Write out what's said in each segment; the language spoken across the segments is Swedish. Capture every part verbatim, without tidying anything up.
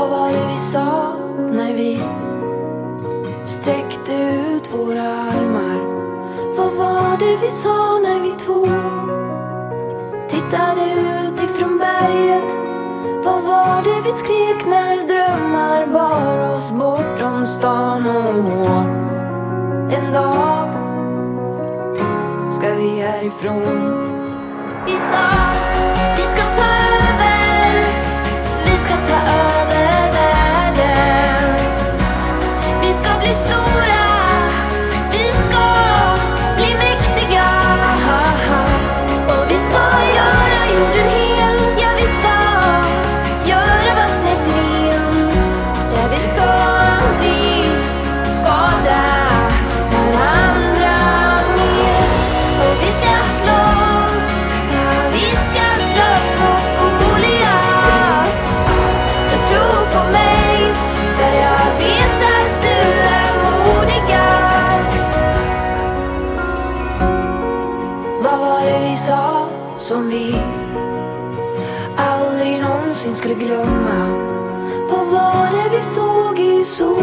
Vad var det vi sa när vi sträckte ut våra armar? Vad var det vi sa när vi två tittade ut ifrån berget? Vad var det vi skrek när drömmar bar oss bortom stan? Och en dag ska vi härifrån. Vi sa vi ska ta över, vi ska ta över världen. Vi ska bli stora, vi ska bli mäktiga. Och vi ska göra jorden hel, ja vi ska göra vattnet rent. Ja vi ska aldrig skada varandra mer. Och vi ska slåss, ja vi ska slåss mot Goliat. Så tro på mig, för jag vet att du är modigast. Vad var det vi sa som vi aldrig någonsin skulle glömma? Vad var det vi såg i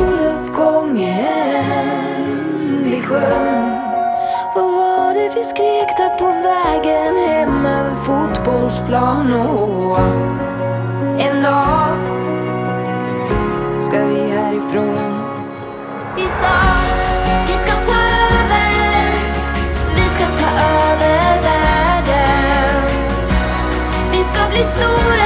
soluppgången vi sjöng? Vad var det vi skrek där på vägen hem över fotbollsplan? Och en dag ska vi härifrån. Vi sa vi ska ta över, vi ska ta över världen. Vi ska bli stora,